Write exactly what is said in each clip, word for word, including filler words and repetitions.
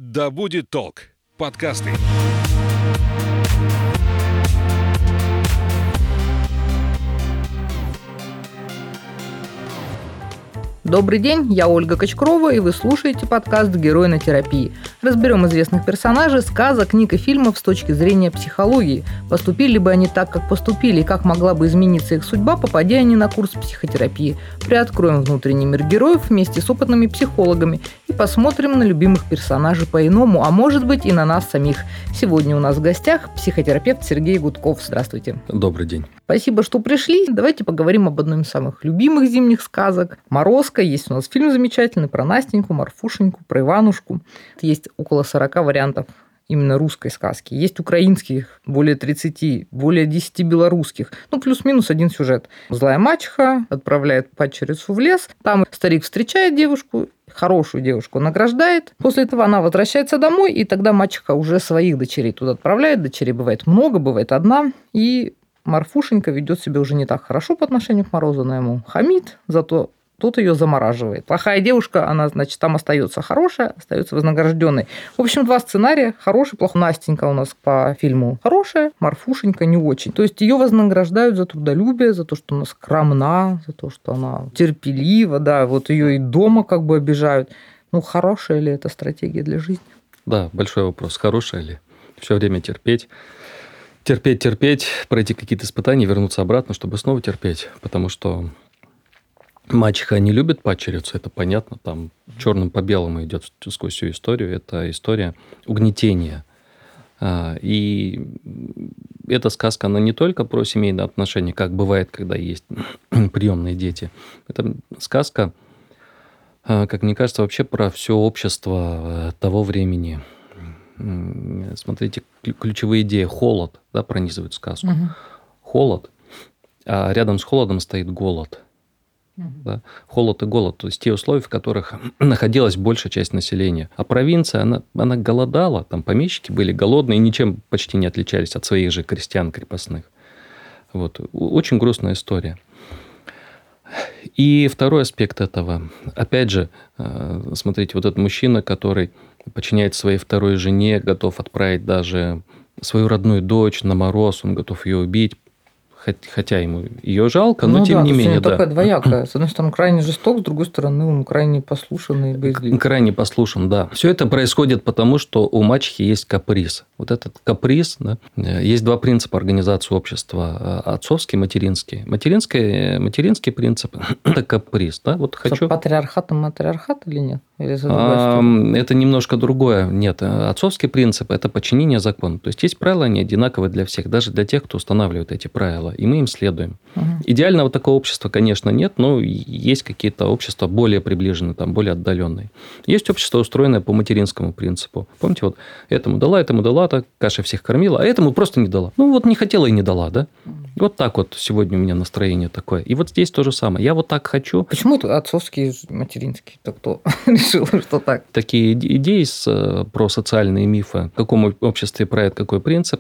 Да будет толк. Подкасты. Добрый день, я Ольга Качкрова, и вы слушаете подкаст «Герой на терапии». Разберем известных персонажей, сказок, книг и фильмов с точки зрения психологии. Поступили бы они так, как поступили, и как могла бы измениться их судьба, попадя они на курс психотерапии. Приоткроем внутренний мир героев вместе с опытными психологами и посмотрим на любимых персонажей по-иному, а может быть и на нас самих. Сегодня у нас в гостях психотерапевт Сергей Гудков. Здравствуйте. Добрый день. Спасибо, что пришли. Давайте поговорим об одной из самых любимых зимних сказок – «Морозко». Есть у нас фильм замечательный про Настеньку, Марфушеньку, про Иванушку. Есть около сорока вариантов именно русской сказки. Есть украинских более тридцати, более десяти белорусских. Ну, плюс-минус один сюжет. Злая мачеха отправляет падчерицу в лес. Там старик встречает девушку, хорошую девушку награждает. После этого она возвращается домой, и тогда мачеха уже своих дочерей туда отправляет. Дочерей бывает много, бывает одна. И Марфушенька ведет себя уже не так хорошо по отношению к Морозу, она ему хамит, зато тот ее замораживает. Плохая девушка, она, значит, там остается хорошая, остается вознагражденной. В общем, два сценария. Хороший, плохой. Настенька у нас по фильму хорошая, Марфушенька не очень. То есть ее вознаграждают за трудолюбие, за то, что она скромна, за то, что она терпелива, да, вот ее и дома как бы обижают. Ну, хорошая ли это стратегия для жизни? Да, большой вопрос. Хорошая ли? Все время терпеть. Терпеть, терпеть, пройти какие-то испытания, вернуться обратно, чтобы снова терпеть. Потому что мачеха не любит падчерицу, это понятно. Там черным по белому идет сквозь всю историю. Это история угнетения. И эта сказка, она не только про семейные отношения, как бывает, когда есть приемные дети. Это сказка, как мне кажется, вообще про все общество того времени. Смотрите, ключевые идеи. Холод, да, пронизывает сказку. Угу. Холод, а рядом с холодом стоит голод. Угу. Да? Холод и голод, то есть те условия, в которых находилась большая часть населения. А провинция, она, она голодала, там помещики были голодные, ничем почти не отличались от своих же крестьян крепостных. Вот. Очень грустная история. И второй аспект этого, опять же, смотрите, вот этот мужчина, который подчиняет своей второй жене, готов отправить даже свою родную дочь на мороз, он готов ее убить, хотя ему ее жалко, но ну тем да, не менее. Да, такая да. двоякая. С одной стороны, крайне жесток, с другой стороны, он крайне послушный и боязливый. Крайне послушен, да. Все это происходит потому, что у мачехи есть каприз. Вот этот каприз, да, есть два принципа организации общества. Отцовский, материнский. Материнский, материнский принцип – это каприз. Да? Вот хочу... Патриархат и матриархат или нет? Или а, это немножко другое. Нет, отцовский принцип – это подчинение закону. То есть, есть правила, они одинаковые для всех, даже для тех, кто устанавливает эти правила. И мы им следуем. Угу. Идеального такого общества, конечно, нет, но есть какие-то общества более приближенные, там, более отдаленные. Есть общество, устроенное по материнскому принципу. Помните, вот этому дала, этому дала, так каша всех кормила, а этому просто не дала. Ну, вот не хотела и не дала, да? Вот так вот сегодня у меня настроение такое. И вот здесь то же самое. Я вот так хочу. Почему это отцовский и материнский? Так кто решил, что так? Такие идеи с, про социальные мифы, в каком обществе правит какой принцип.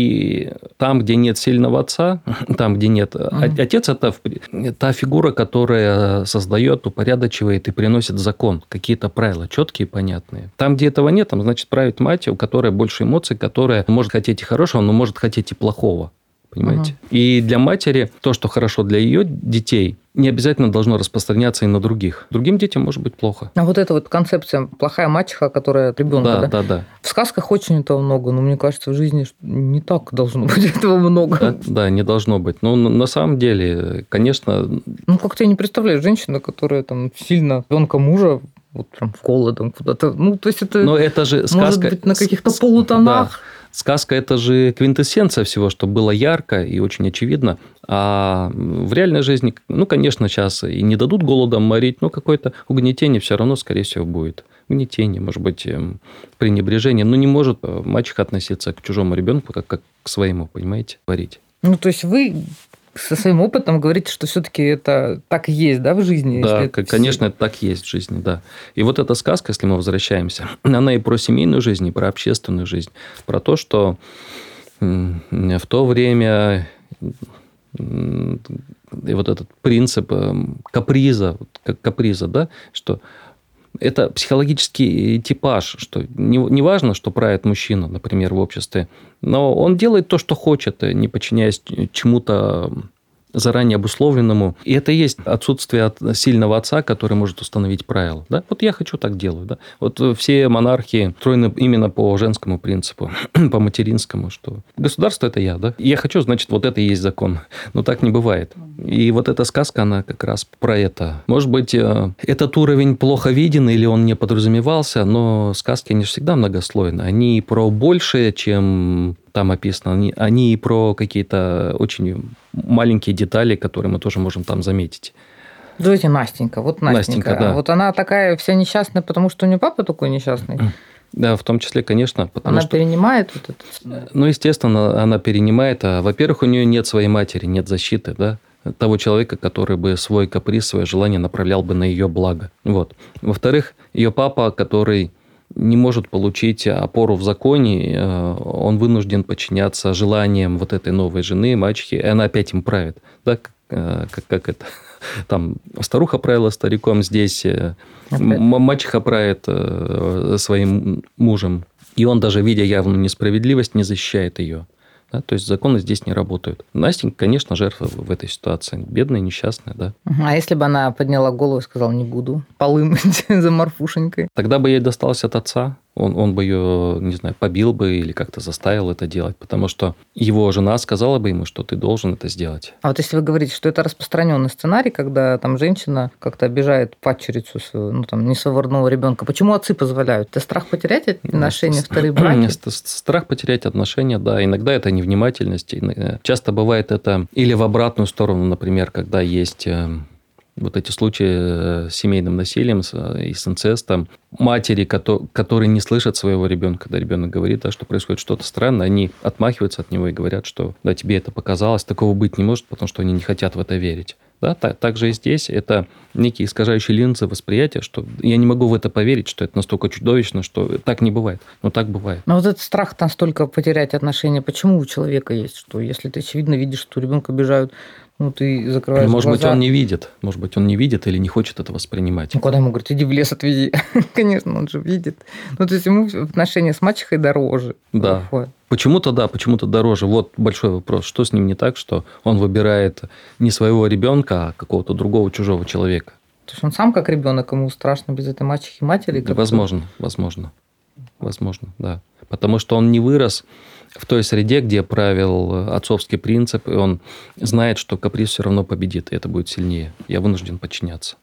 И там, где нет сильного отца, там, где нет... Mm-hmm. Отец – это та фигура, которая создает, упорядочивает и приносит закон, какие-то правила, четкие и понятные. Там, где этого нет, там, значит, правит мать, у которой больше эмоций, которая может хотеть и хорошего, но может хотеть и плохого. Понимаете? Uh-huh. И для матери то, что хорошо для ее детей, не обязательно должно распространяться и на других. Другим детям может быть плохо. А вот эта вот концепция плохая мачеха, которая ребенка, да, да? Да, да. В сказках очень этого много, но мне кажется, в жизни не так должно быть этого много. Да, да, не должно быть. Но на самом деле, конечно... Ну, как-то я не представляю женщину, которая там сильно ребенка мужа вот прям холодом куда-то. Ну, то есть это, но это же сказка... может быть на каких-то полутонах. Да. Сказка – это же квинтэссенция всего, что было ярко и очень очевидно. А в реальной жизни, ну, конечно, сейчас и не дадут голодом морить, но какое-то угнетение все равно, скорее всего, будет. Угнетение, может быть, пренебрежение. Но не может мачеха относиться к чужому ребенку как, как к своему, понимаете, варить. Ну, то есть вы со своим опытом говорите, что все-таки это так и есть, да, в жизни? Да, это... конечно, это так и есть в жизни, да. И вот эта сказка, если мы возвращаемся, она и про семейную жизнь, и про общественную жизнь, про то, что в то время и вот этот принцип каприза, как каприза, да, что Это психологический типаж, что не, не важно, что правит мужчина, например, в обществе, но он делает то, что хочет, не подчиняясь чему-то заранее обусловленному. И это и есть отсутствие от сильного отца, который может установить правила. Да? Вот я хочу, так делаю. Да? Вот все монархии устроены именно по женскому принципу, по материнскому, что государство – это я. Да? Я хочу, значит, вот это и есть закон. Но так не бывает. И вот эта сказка, она как раз про это. Может быть, этот уровень плохо виден или он не подразумевался, но сказки, они же всегда многослойны. Они про большее, чем там описано. Они, они и про какие-то очень маленькие детали, которые мы тоже можем там заметить. Давайте Настенька. Вот Настенька. Настенька, да. Вот она такая вся несчастная, потому что у нее папа такой несчастный. Да, в том числе, конечно. Потому она что, перенимает вот это. Ну, естественно, она перенимает. А, во-первых, у нее нет своей матери, нет защиты, да, того человека, который бы свой каприз, свое желание направлял бы на ее благо. Вот. Во-вторых, ее папа, который не может получить опору в законе, он вынужден подчиняться желаниям вот этой новой жены, мачехи, и она опять им правит. Да, как, как это? Там старуха правила стариком, здесь мачеха правит своим мужем. И он, даже видя явную несправедливость, не защищает ее. Да, то есть законы здесь не работают. Настенька, конечно, жертва в этой ситуации. Бедная, несчастная, да. А если бы она подняла голову и сказала, не буду полы мыть за Марфушенькой? Тогда бы ей досталось от отца. Он, он бы ее, не знаю, побил бы или как-то заставил это делать. Потому что его жена сказала бы ему, что ты должен это сделать. А вот если вы говорите, что это распространенный сценарий, когда там женщина как-то обижает падчерицу, ну там несвободного ребенка, почему отцы позволяют? Это страх потерять отношения, вторые браки? Страх потерять отношения, да. Иногда это невнимательность. Часто бывает это или в обратную сторону, например, когда есть вот эти случаи с семейным насилием и с инцестом. Матери, которые не слышат своего ребенка, когда ребенок говорит, да, что происходит что-то странное, они отмахиваются от него и говорят, что да, тебе это показалось, такого быть не может, потому что они не хотят в это верить. Да, так, так же и здесь это некие искажающие линзы восприятия, что я не могу в это поверить, что это настолько чудовищно, что так не бывает. Но так бывает. Но вот этот страх настолько потерять отношения, почему у человека есть, что если ты очевидно видишь, что ребенка обижают, ну, ты закрываешь Может глаза. быть, он не видит. Может быть, он не видит или не хочет это воспринимать. Ну, когда ему говорят, иди в лес отведи. Конечно, он же видит. Ну, то есть, ему отношения с мачехой дороже. Да. Вот. Почему-то, да, почему-то дороже. Вот большой вопрос. Что с ним не так, что он выбирает не своего ребенка, а какого-то другого чужого человека? То есть, он сам как ребенок, ему страшно без этой мачехи, матери? Да, возможно, возможно. Возможно, да. Потому что он не вырос в той среде, где правил отцовский принцип, и он знает, что каприз все равно победит, и это будет сильнее. Я вынужден подчиняться.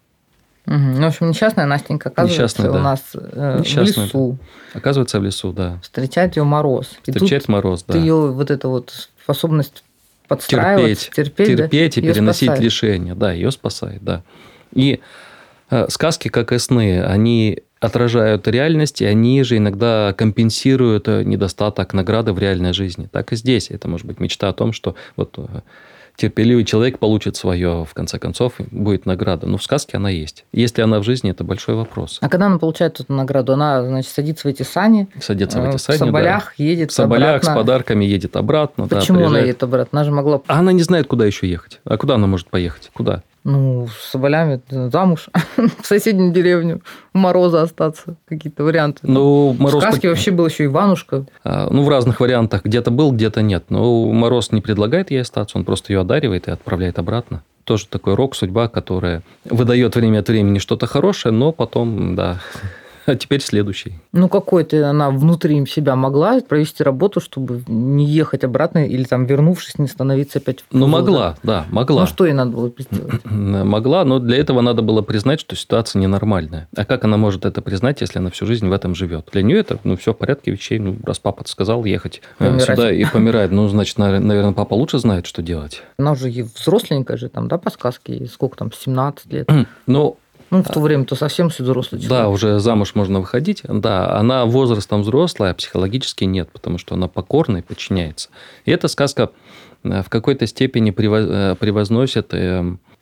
Угу. Ну, в общем, несчастная Настенька оказывается несчастная, да. у нас э, в лесу. Оказывается, в лесу, да. Встречает ее мороз. Встречает мороз, да. Ее вот эта вот способность подстраиваться, терпеть, терпеть, терпеть да, и переносить спасает. лишения. Да, ее спасает, да. И э, сказки, как и сны, они отражают реальность, и они же иногда компенсируют недостаток награды в реальной жизни. Так и здесь. Это может быть мечта о том, что вот терпеливый человек получит свое, в конце концов, будет награда. Но в сказке она есть. Если она в жизни, это большой вопрос. А когда она получает эту награду, она, значит, садится в эти сани, садится в эти сани, в соболях да. едет в соболях обратно. с подарками едет обратно. Почему да, она едет обратно? Она же могла... А она не знает, куда еще ехать. А куда она может поехать? Куда? Ну, с соболями замуж, в соседнюю деревню, у Мороза остаться, какие-то варианты. Ну, Мороз... В сказке вообще был еще Иванушка. А, ну, в разных вариантах. Где-то был, где-то нет. Но Мороз не предлагает ей остаться, он просто ее одаривает и отправляет обратно. Тоже такой рок, судьба, которая выдает время от времени что-то хорошее, но потом, да... А теперь следующий. Ну, какой-то она внутри себя могла провести работу, чтобы не ехать обратно или там, вернувшись, не становиться опять в Ну, могла, да, могла. Ну, что ей надо было сделать? Могла, но для этого надо было признать, что ситуация ненормальная. А как она может это признать, если она всю жизнь в этом живет? Для нее это, ну, все в порядке вещей. Ну, раз папа сказал ехать помирать. Сюда и помирать, ну, значит, наверное, папа лучше знает, что делать. Она уже взросленькая же, там, да, по сказке, сколько там, семнадцать лет? Ну, Ну, в то время-то совсем все взрослый человек. Да, уже замуж можно выходить. Да, она возрастом взрослая, а психологически нет, потому что она покорна и подчиняется. И эта сказка в какой-то степени превозносит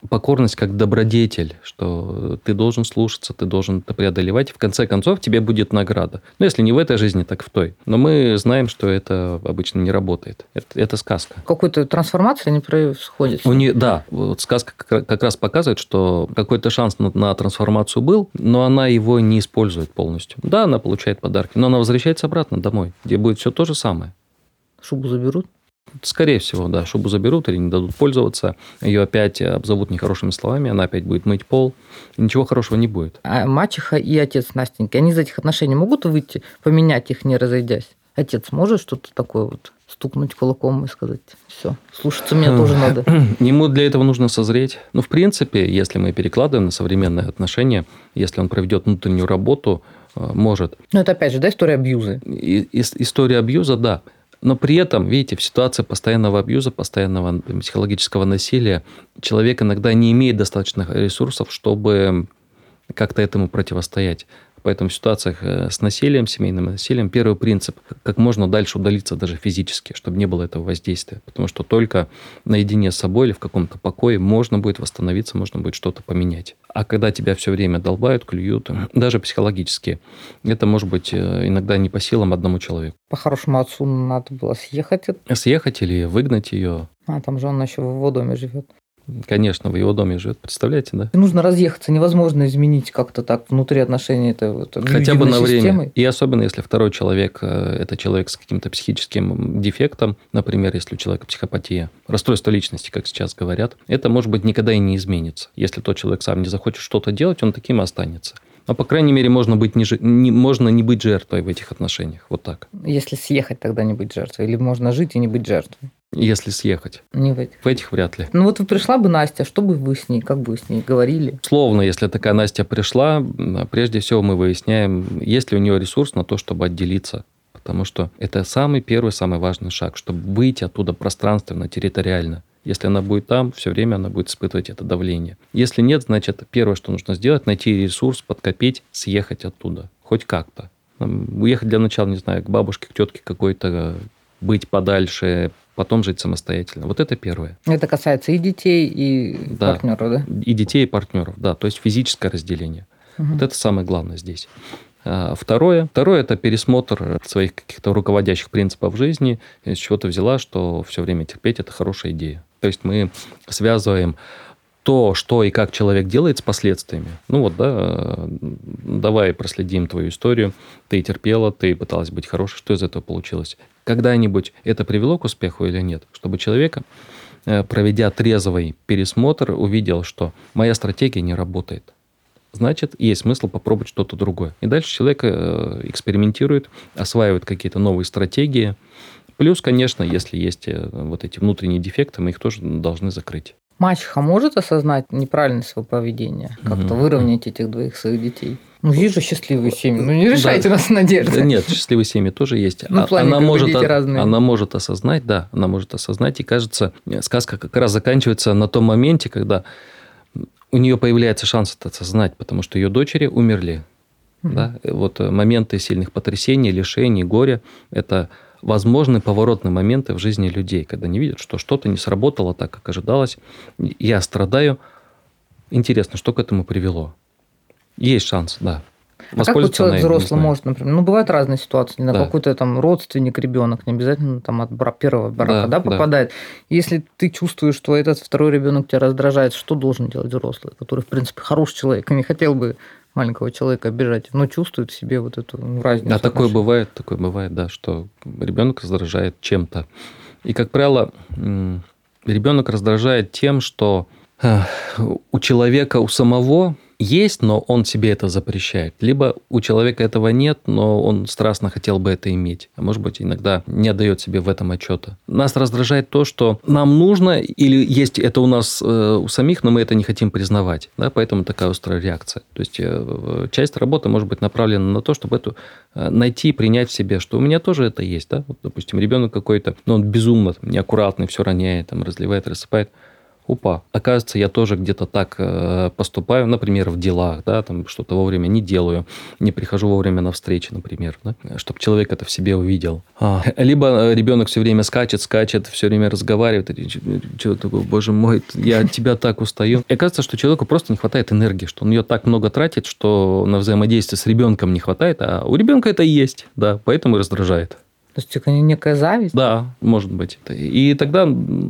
покорность как добродетель, что ты должен слушаться, ты должен это преодолевать, и в конце концов тебе будет награда. Ну, если не в этой жизни, так в той. Но мы знаем, что это обычно не работает. Это, это сказка. Какой-то трансформации не происходит. У нее, да, вот сказка как, как раз показывает, что какой-то шанс на, на трансформацию был, но она его не использует полностью. Да, она получает подарки, но она возвращается обратно домой, где будет все то же самое. Шубу заберут? Скорее всего, да, шубу заберут или не дадут пользоваться, ее опять обзовут нехорошими словами, она опять будет мыть пол, и ничего хорошего не будет. А мачеха и отец Настеньки, они из этих отношений могут выйти, поменять их, не разойдясь? Отец может что-то такое вот стукнуть кулаком и сказать: все, слушаться меня тоже надо? Ему для этого нужно созреть. Ну, в принципе, если мы перекладываем на современные отношения, если он проведет внутреннюю работу, может. Ну, это опять же, да, история абьюза. И, и, история абьюза, да. Но при этом, видите, в ситуации постоянного абьюза, постоянного психологического насилия человек иногда не имеет достаточных ресурсов, чтобы как-то этому противостоять. Поэтому в ситуациях с насилием, семейным насилием, первый принцип – как можно дальше удалиться даже физически, чтобы не было этого воздействия. Потому что только наедине с собой или в каком-то покое можно будет восстановиться, можно будет что-то поменять. А когда тебя все время долбают, клюют, даже психологически, это может быть иногда не по силам одному человеку. По-хорошему отцу надо было съехать. Съехать или выгнать ее. А там же он еще в его доме живет. Конечно, в его доме живет, представляете, да? Нужно разъехаться, невозможно изменить как-то так внутри отношений это вот, хотя бы на время. Системой. И особенно, если второй человек – это человек с каким-то психическим дефектом, например, если у человека психопатия, расстройство личности, как сейчас говорят, это, может быть, никогда и не изменится. Если тот человек сам не захочет что-то делать, он таким и останется. Но, по крайней мере, можно, быть не, не, можно не быть жертвой в этих отношениях. Вот так. Если съехать, тогда не быть жертвой. Или можно жить и не быть жертвой. Если съехать. Не в этих. В этих вряд ли. Ну вот пришла бы Настя, что бы вы с ней, как бы вы с ней говорили? Словно, если такая Настя пришла, прежде всего мы выясняем, есть ли у нее ресурс на то, чтобы отделиться. Потому что это самый первый, самый важный шаг, чтобы выйти оттуда пространственно, территориально. Если она будет там, все время она будет испытывать это давление. Если нет, значит, первое, что нужно сделать, найти ресурс, подкопить, съехать оттуда. Хоть как-то. Уехать для начала, не знаю, к бабушке, к тетке какой-то, быть подальше, потом жить самостоятельно. Вот это первое. Это касается и детей, и да. партнеров, да? И детей, и партнеров, да. То есть физическое разделение. Угу. Вот это самое главное здесь. А второе. Второе – это пересмотр своих каких-то руководящих принципов жизни. С чего ты взяла, что все время терпеть – это хорошая идея. То есть мы связываем то, что и как человек делает, с последствиями. Ну вот, да, давай проследим твою историю. Ты терпела, ты пыталась быть хорошей. Что из этого получилось? Когда-нибудь это привело к успеху или нет? Чтобы человек, проведя трезвый пересмотр, увидел, что моя стратегия не работает. Значит, есть смысл попробовать что-то другое. И дальше человек экспериментирует, осваивает какие-то новые стратегии. Плюс, конечно, если есть вот эти внутренние дефекты, мы их тоже должны закрыть. Мачеха может осознать неправильность своего поведения? Как-то угу. выровнять этих двоих своих детей? Ну, есть же счастливые семьи. Ну, не решайте да. нас надежды. Да нет, счастливые семьи тоже есть. Ну, в плане, она, может, разные. она может осознать, да, она может осознать. И кажется, сказка как раз заканчивается на том моменте, когда у нее появляется шанс это осознать, потому что ее дочери умерли. Угу. Да? Вот моменты сильных потрясений, лишений, горя – это возможны поворотные моменты в жизни людей, когда они видят, что что-то не сработало так, как ожидалось. Я страдаю. Интересно, что к этому привело? Есть шанс, да. А как вот человек взрослый может, например, ну, бывают разные ситуации, на да. какой-то там родственник, ребенок, не обязательно там от бра- первого брака, да, да, попадает. Да. Если ты чувствуешь, что этот второй ребенок тебя раздражает, что должен делать взрослый, который, в принципе, хороший человек и не хотел бы маленького человека обижать, но чувствует в себе вот эту разницу. Да, такое бывает, такое бывает, да, что ребенок раздражает чем-то. И, как правило, ребенок раздражает тем, что у человека, у самого есть, но он себе это запрещает. Либо у человека этого нет, но он страстно хотел бы это иметь. А может быть, иногда не отдает себе в этом отчета. Нас раздражает то, что нам нужно, или есть это у нас э, у самих, но мы это не хотим признавать. Да? Поэтому такая острая реакция. То есть, э, часть работы может быть направлена на то, чтобы эту э, найти и принять в себе, что у меня тоже это есть. Да? Вот, допустим, ребенок какой-то, но он безумно там, неаккуратный, все роняет, там, разливает, рассыпает. Опа, оказывается, я тоже где-то так поступаю, например, в делах, да, там что-то вовремя не делаю, не прихожу вовремя на встречи, например, да, чтобы человек это в себе увидел. А, либо ребенок все время скачет, скачет, все время разговаривает, и что такое, боже мой, я от тебя так устаю. И оказывается, что человеку просто не хватает энергии, что он ее так много тратит, что на взаимодействие с ребенком не хватает, а у ребенка это есть, да, поэтому и раздражает. То есть это некая зависть? Да, может быть. И тогда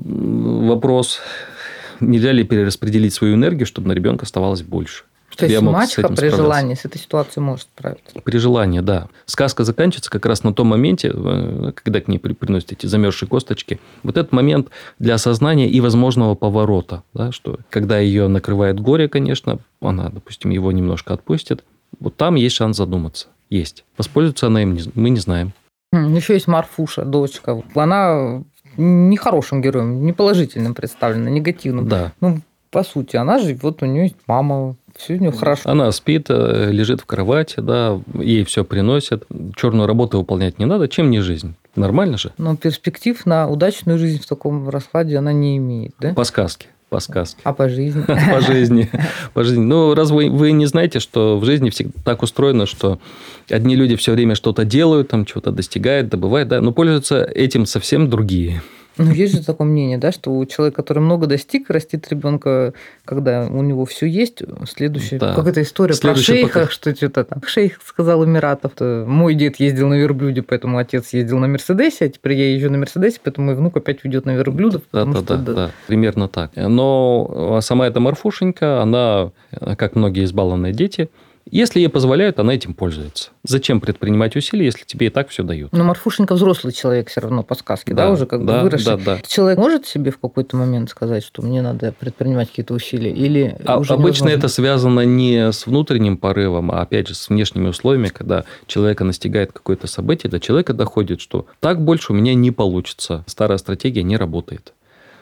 вопрос, нельзя ли перераспределить свою энергию, чтобы на ребенка оставалось больше. То есть мачеха при желании с этой ситуацией может справиться? При желании, да. Сказка заканчивается как раз на том моменте, когда к ней приносят эти замерзшие косточки. Вот этот момент для осознания и возможного поворота, да, что когда ее накрывает горе, конечно, она, допустим, его немножко отпустит, вот там есть шанс задуматься. Есть. Воспользуется она им, мы не знаем. Еще есть Марфуша, дочка. Она не хорошим героем, не положительным представлена, негативным. Да. Ну, по сути, она живет, у нее есть мама, все у нее хорошо. Она спит, лежит в кровати, да, ей все приносят. Черную работу выполнять не надо, чем не жизнь. Нормально же? Но перспектив на удачную жизнь в таком раскладе она не имеет, да? По сказке. По сказке. А по жизни? По жизни. По жизни. Ну, раз вы, вы не знаете, что в жизни всегда так устроено, что одни люди все время что-то делают, там чего-то достигают, добывают, да, но пользуются этим совсем другие. Ну, есть же такое мнение, да, что у человека, который много достиг, растит ребенка, когда у него все есть, следующая, да. Какая-то история Следующий про шейха, пока... что что-то там. Шейх сказал Эмиратов, мой дед ездил на верблюде, поэтому отец ездил на Мерседесе, а теперь я езжу на Мерседесе, поэтому мой внук опять ведет на верблюдах. Да, да, да, да, да, примерно так. Но сама эта Марфушенька, она, как многие избалованные дети, если ей позволяют, она этим пользуется. Зачем предпринимать усилия, если тебе и так все дают? Но Марфушенька взрослый человек все равно по сказке, да, да уже как да, бы выросший. Да, да. Человек может себе в какой-то момент сказать, что мне надо предпринимать какие-то усилия? Или а, уже обычно невозможно? Это связано не с внутренним порывом, а опять же с внешними условиями, когда человека настигает какое-то событие, до человека доходит, что так больше у меня не получится. Старая стратегия не работает.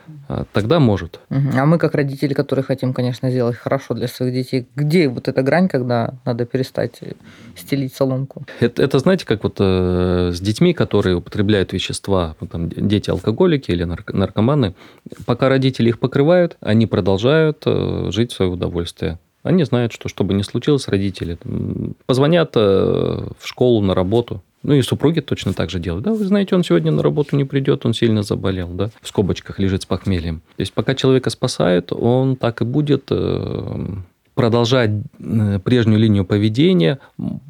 Тогда может. А мы, как родители, которые хотим, конечно, сделать хорошо для своих детей, где вот эта грань, когда надо перестать стелить соломку? Это, это знаете, как вот э, с детьми, которые употребляют вещества, вот там, дети-алкоголики или наркоманы, пока родители их покрывают, они продолжают э, жить в свое удовольствие. Они знают, что что бы ни случилось, родители позвонят э, в школу, на работу. Ну, и супруги точно так же делают. Да, вы знаете, он сегодня на работу не придет, он сильно заболел, да, в скобочках лежит с похмельем. То есть, пока человека спасают, он так и будет продолжать прежнюю линию поведения,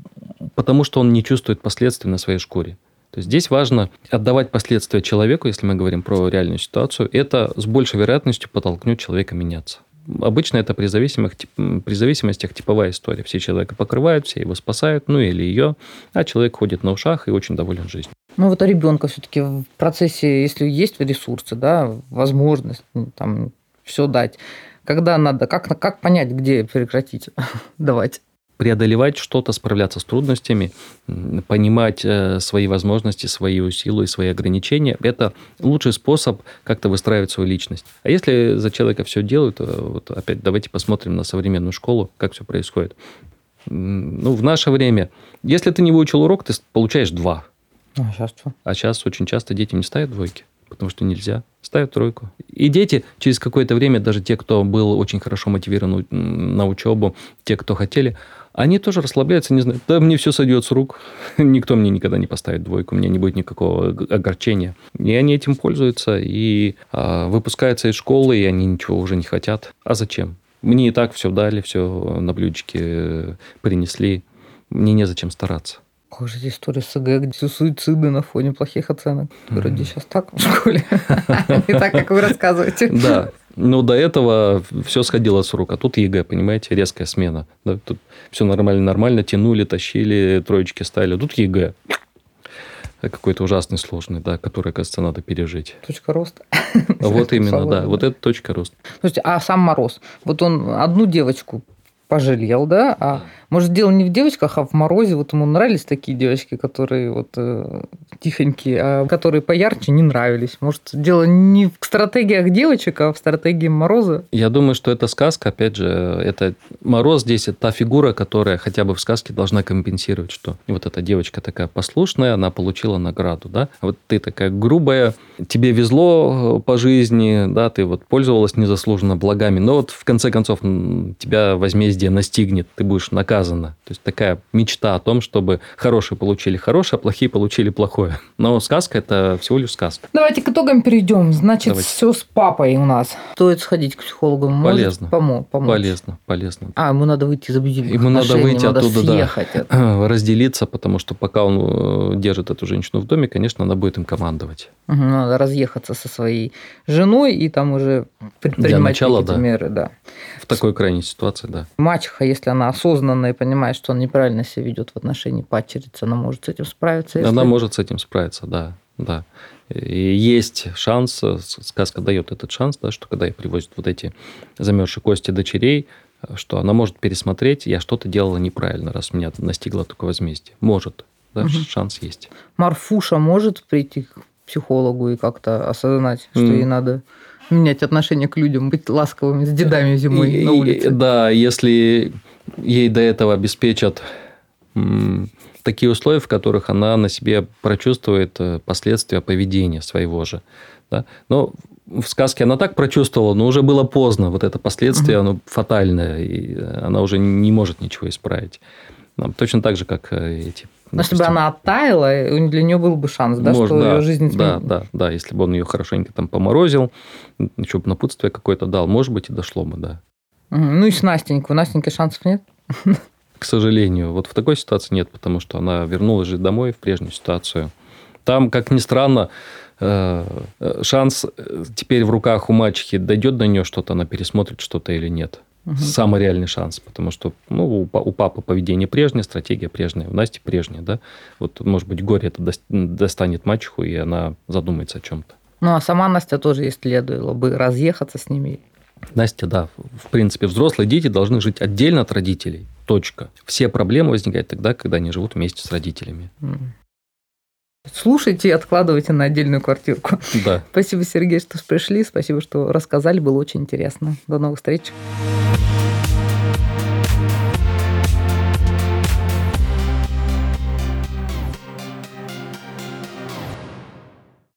потому что он не чувствует последствий на своей шкуре. То есть, здесь важно отдавать последствия человеку, если мы говорим про реальную ситуацию. Это с большей вероятностью подтолкнет человека меняться. Обычно это при, зависимых, при зависимостях типовая история. Все человека покрывают, все его спасают, ну или ее, а человек ходит на ушах и очень доволен жизнью. Ну вот у ребенка все-таки в процессе, если есть ресурсы, да, возможность там все дать, когда надо, как, как понять, где прекратить давать? Преодолевать что-то, справляться с трудностями, понимать свои возможности, свои силы и свои ограничения – это лучший способ как-то выстраивать свою личность. А если за человека все делают, вот опять давайте посмотрим на современную школу, как все происходит. Ну, в наше время, если ты не выучил урок, ты получаешь два. А сейчас что? А сейчас очень часто дети не ставят двойки, потому что нельзя. Ставят тройку. И дети через какое-то время, даже те, кто был очень хорошо мотивирован на учебу, те, кто хотели, они тоже расслабляются, не знаю, да мне все сойдет с рук, никто мне никогда не поставит двойку, у меня не будет никакого огорчения. И они этим пользуются, и а, выпускаются из школы, и они ничего уже не хотят. А зачем? Мне и так все дали, все на блюдечке принесли, мне незачем стараться. Какая же здесь история с ЭГЭ, где суициды на фоне плохих оценок. Вроде сейчас так в школе. Не так, как вы рассказываете. Да. Но до этого все сходило с рук. А тут ЕГЭ, понимаете, резкая смена. Да, тут все нормально-нормально, тянули, тащили, троечки ставили. Тут ЕГЭ. Какой-то ужасный, сложный, да, который, кажется, надо пережить. Точка роста. Вот именно, да. Вот это точка роста. Слушайте, а сам Мороз, вот он одну девочку пожалел, да? А может, дело не в девочках, а в Морозе. Вот ему нравились такие девочки, которые вот э, тихонькие, а которые поярче не нравились. Может, дело не в стратегиях девочек, а в стратегии Мороза? Я думаю, что это сказка, опять же, это Мороз здесь это та фигура, которая хотя бы в сказке должна компенсировать, что вот эта девочка такая послушная, она получила награду, да? А вот ты такая грубая, тебе везло по жизни, да, ты вот пользовалась незаслуженно благами, но вот в конце концов тебя возмездие настигнет, ты будешь наказана. То есть такая мечта о том, чтобы хорошие получили хорошее, а плохие получили плохое. Но сказка – это всего лишь сказка. Давайте к итогам перейдем. Значит, Давайте. все с папой у нас. Стоит сходить к психологу. Полезно. Помо- помочь. Полезно, полезно. А, ему надо выйти из абьюзивных Ему надо отношений, выйти надо оттуда, съехать. да, разделиться, потому что пока он держит эту женщину в доме, конечно, она будет им командовать. Угу, надо разъехаться со своей женой и там уже предпринимать Для начала, какие-то да. меры. Да. В такой крайней ситуации, да. Мачеха, если она осознанная и понимает, что он неправильно себя ведет в отношении падчерицы, она может с этим справиться. Если... Она может с этим справиться, да. да. И есть шанс, сказка дает этот шанс, да, что когда ей привозят вот эти замерзшие кости дочерей, что она может пересмотреть, я что-то делала неправильно, раз меня настигло такое возмездие. Может, да, угу. Шанс есть. Марфуша может прийти к психологу и как-то осознать, что mm. ей надо менять отношение к людям, быть ласковыми с дедами зимой и, на улице. И, да, если ей до этого обеспечат м, такие условия, в которых она на себе прочувствует последствия поведения своего же. Да? Но в сказке она так прочувствовала, но уже было поздно. Вот это последствие, mm-hmm. оно фатальное, и она уже не может ничего исправить. Точно так же, как эти... Но если бы она оттаяла, для нее был бы шанс, да, Может, что да, ее жизнь изменится. Да, да, да, если бы он ее хорошенько там поморозил, еще бы напутствие какое-то дал, может быть, и дошло бы, да. Ну и с Настенькой. У Настеньки шансов нет? К сожалению, вот в такой ситуации нет, потому что она вернулась же домой в прежнюю ситуацию. Там, как ни странно, шанс теперь в руках у мачехи, дойдет до нее что-то, она пересмотрит что-то или нет. Угу. Самый реальный шанс, потому что ну, у папы поведение прежнее, стратегия прежняя, у Насти прежняя, да. Вот, может быть, горе это достанет мачеху, и она задумается о чем-то. Ну, а сама Настя тоже, если следовало бы разъехаться с ними. Настя, да, в принципе, взрослые дети должны жить отдельно от родителей. Точка. Все проблемы возникают тогда, когда они живут вместе с родителями. Слушайте и откладывайте на отдельную квартирку. Да. Спасибо, Сергей, что пришли. Спасибо, что рассказали. Было очень интересно. До новых встреч.